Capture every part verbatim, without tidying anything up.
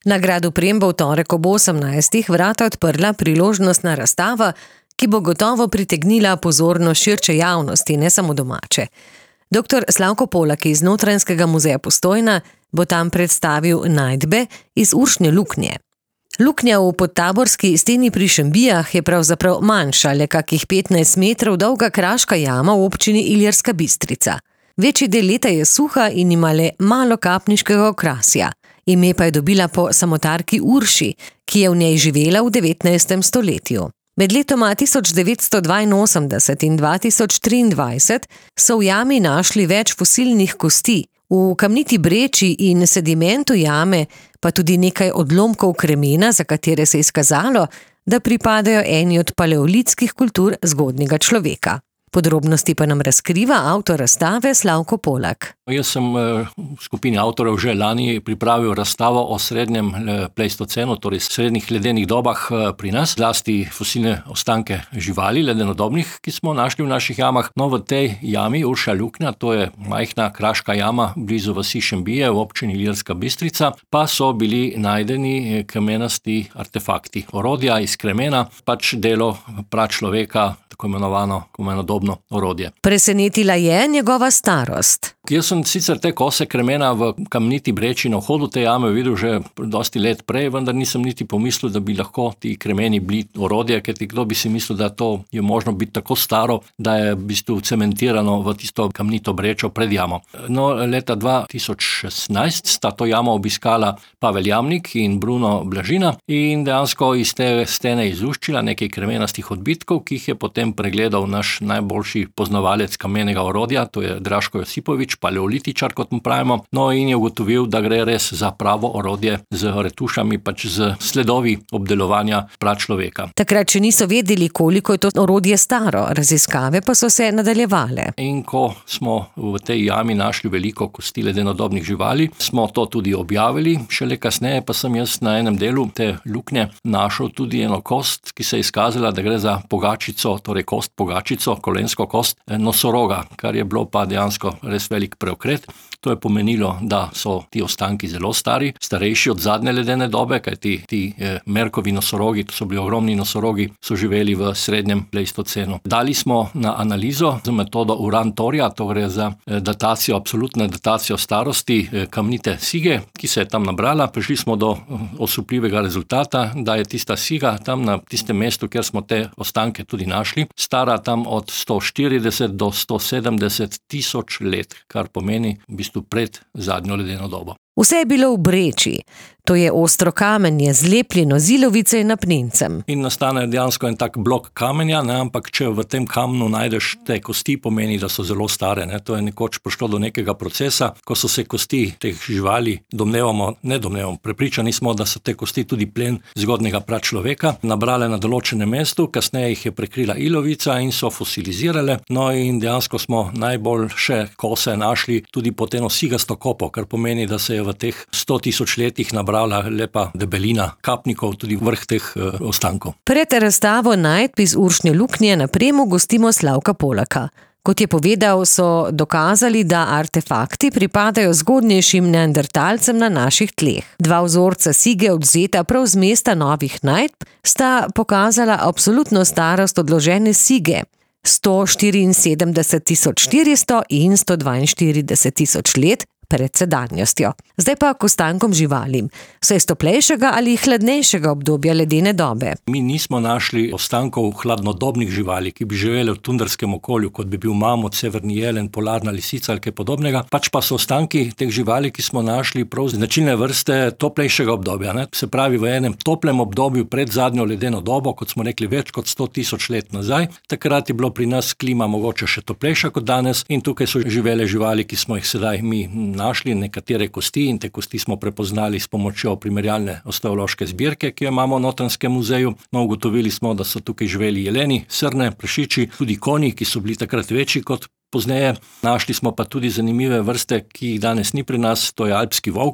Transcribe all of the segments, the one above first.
Na gradu Prem bo v torek ob osemnajstih vrata odprla priložnostna razstava, ki bo gotovo pritegnila pozornost širše javnosti, ne samo domače. Doktor Slavko Polak iz Notranjskega muzeja Postojna bo tam predstavil najdbe iz Uršne luknje. Luknja v podtaborski steni pri Šembijah je pravzaprav manjša, le kakih petnajst metrov dolga kraška jama v občini Ilirska Bistrica. Večji del leta je suha in ima le malo kapniškega okrasja. Ime pa je dobila po samotarki Urši, ki je v njej živela v devetnajstem stoletju. Med letoma tisoč devetsto dvainosemdeset in dva tisoč triindvajset so v jami našli več fosilnih kosti, v kamniti breči in sedimentu jame pa tudi nekaj odlomkov kremena, za katere se je izkazalo, da pripadajo eni od paleolitskih kultur zgodnjega človeka. Podrobnosti pa nam razkriva avtor razstave Slavko Polak. Jaz sem v skupini avtorjev že lani pripravil razstavo o srednjem pleistocenu, torej srednjih ledenih dobah pri nas, zlasti fosilne ostanke živali, ledenodobnih, ki smo našli v naših jamah. No, v tej jami Urša luknja, to je majhna kraška jama blizu vasi Šembije v občini Ilirska Bistrica, pa so bili najdeni kamenasti artefakti, orodja iz kremena, pač delo pračloveka, tako imenovano kamenodobno orodje. Presenetila je njegova starost. Jaz sem sicer te kose kremena v kamniti breči na vhodu te jame videl že dosti let prej, vendar nisem niti pomislil, da bi lahko ti kremeni bili orodje, ker ti kdo bi si mislil, da to je možno biti tako staro, da je v bistvu cementirano v tisto kamnito brečo pred jamo. No, leta dva tisoč šestnajst sta to jamo obiskala Pavel Jamnik in Bruno Blažina in dejansko iz te stene izluščila nekaj kremenastih odbitkov, ki jih je potem pregledal naš najboljši poznavalec kamenega orodja, to je Draško Josipovič, paleolitičar, kot mu pravimo, no in je ugotovil, da gre res za pravo orodje z retušami, pač z sledovi obdelovanja pračloveka. Takrat še niso vedeli, koliko je to orodje staro, raziskave pa so se nadaljevale. In ko smo v tej jami našli veliko kosti ledenodobnih živali, smo to tudi objavili, šele kasneje pa sem jaz na enem delu te luknje našel tudi eno kost, ki se je izkazala, da gre za pogačico, torej kost pogačico, kolensko kost nosoroga, kar je bilo pa dejansko res velik preokret. To je pomenilo, da so ti ostanki zelo stari, starejši od zadnje ledene dobe, kajti ti eh, Merkovi nosorogi, to so bili ogromni nosorogi, so živeli v srednjem pleistocenu. Dali smo na analizo z metodo Uran-Torja, to gre za eh, datacijo, absolutno datacijo starosti eh, kamnite sige, ki se je tam nabrala. Prišli smo do eh, osupljivega rezultata, da je tista siga tam na tistem mestu, kjer smo te ostanke tudi našli, stara tam od sto štirideset do sto sedemdeset tisoč let, kar pomeni v bistvu pred zadnjo ledeno dobo. Vse je bilo v breči, to je ostro kamenje, zlepljeno z ilovice in apnencem. In nastane dejansko en tak blok kamenja, ne, ampak če v tem kamnu najdeš te kosti, pomeni, da so zelo stare. Ne. To je nekoč prišlo do nekega procesa, ko so se kosti teh živali, domnevamo, ne domnevamo, prepričani smo, da so te kosti tudi plen zgodnjega pračloveka, nabrale na določenem mestu, kasneje jih je prekrila ilovica in so fosilizirale. No in dejansko smo najboljše kose našli tudi pod eno sigasto kopo, kar pomeni, da se je v teh sto tisoč letih nabrala lepa debelina kapnikov, tudi vrh teh e, ostankov. Pred razstavo najdb iz Uršne luknje na Premu gostimo Slavka Polaka. Kot je povedal, so dokazali, da artefakti pripadajo zgodnejšim neandertalcem na naših tleh. Dva vzorca sige odvzeta prav z mesta novih najdb sta pokazala absolutno starost odložene sige, sto štiriinsedemdeset tisoč štiristo in sto dvainštirideset tisoč let pred sedanjostjo. Zdaj pa k ostankom živalim. So iz toplejšega ali hladnejšega obdobja ledene dobe? Mi nismo našli ostankov hladnodobnih živali, ki bi živeli v tundrskem okolju, kot bi bil mamut, severni jelen, polarna lisica ali kaj podobnega. Pač pa so ostanki teh živali, ki smo našli prav značilne vrste toplejšega obdobja. Ne? Se pravi, v enem toplem obdobju pred zadnjo ledeno dobo, kot smo rekli, več kot sto tisoč let nazaj. Takrat je bilo pri nas klima mogoče še toplejša kot danes in tukaj so živele živali, ki smo jih sedaj mi našli, nekatere kosti in te kosti smo prepoznali s pomočjo primerjalne osteološke zbirke, ki jo imamo v Notranjskem muzeju. No, ugotovili smo, da so tukaj živeli jeleni, srne, prašiči, tudi konji, ki so bili takrat večji kot pozneje. Našli smo pa tudi zanimive vrste, ki jih danes ni pri nas, to je alpski volk.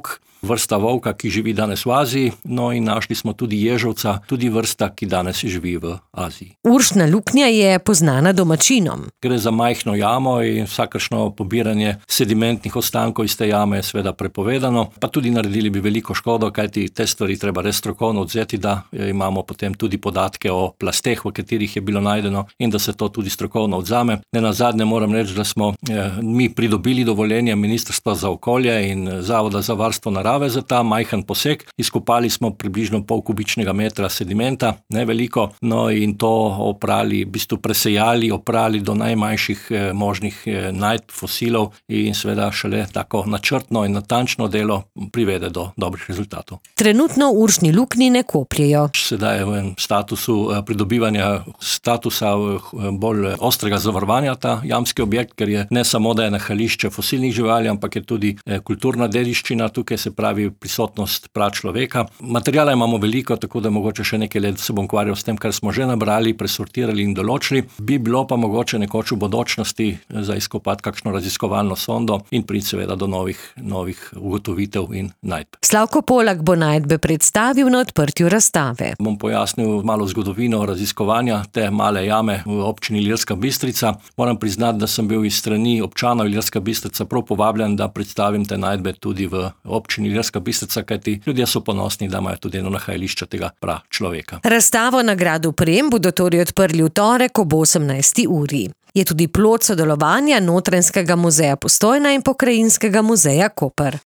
vrsta volka, ki živi danes v Aziji, no in našli smo tudi ježovca, tudi vrsta, ki danes živi v Aziji. Uršna luknja je poznana domačinom. Gre za majhno jamo in vsakršno pobiranje sedimentnih ostankov iz te jame je seveda prepovedano, pa tudi naredili bi veliko škodo, kajti te stvari treba res strokovno odzeti, da imamo potem tudi podatke o plasteh, v katerih je bilo najdeno in da se to tudi strokovno odzame. Nenazadnje moram reči, da smo eh, mi pridobili dovoljenje Ministrstva za okolje in Zavoda za varstvo narave za ta majhen poseg. Izkopali smo približno pol kubičnega metra sedimenta, ne veliko, no in to oprali, v bistvu presejali, oprali do najmanjših eh, možnih eh, najdb fosilov in seveda šele tako načrtno in natančno delo privede do dobrih rezultatov. Trenutno v uršni luknji ne kopljejo. Sedaj je v enem statusu pridobivanja statusa bolj ostrega zavarovanja ta jamski objekt, ker je ne samo, da je nahajališče fosilnih živali, ampak je tudi kulturna dediščina, tukaj se pravi prisotnost pračloveka. Materijala imamo veliko, tako da mogoče še nekaj let se bom ukvarjal s tem, kar smo že nabrali, presortirali in določili. Bi bilo pa mogoče nekoč v bodočnosti za izkopati kakšno raziskovalno sondo in priti seveda do novih, novih ugotovitev in najdb. Slavko Polak bo najdbe predstavil na odprtju razstave. Bom pojasnil malo zgodovino raziskovanja te male jame v občini Ilirska Bistrica. Moram priznati, da sem bil iz strani občanov Ilirska Bistrica prav povabljen, da predstavim te najdbe tudi v občini Ilirska Bistrica, kajti ljudje so ponosni, da imajo tudi eno nahajališče tega pračloveka. Razstavo na gradu Prem bodo torej odprli v torek ob osemnajsti uri. Je tudi plod sodelovanja Notranjskega muzeja Postojna in Pokrajinskega muzeja Koper.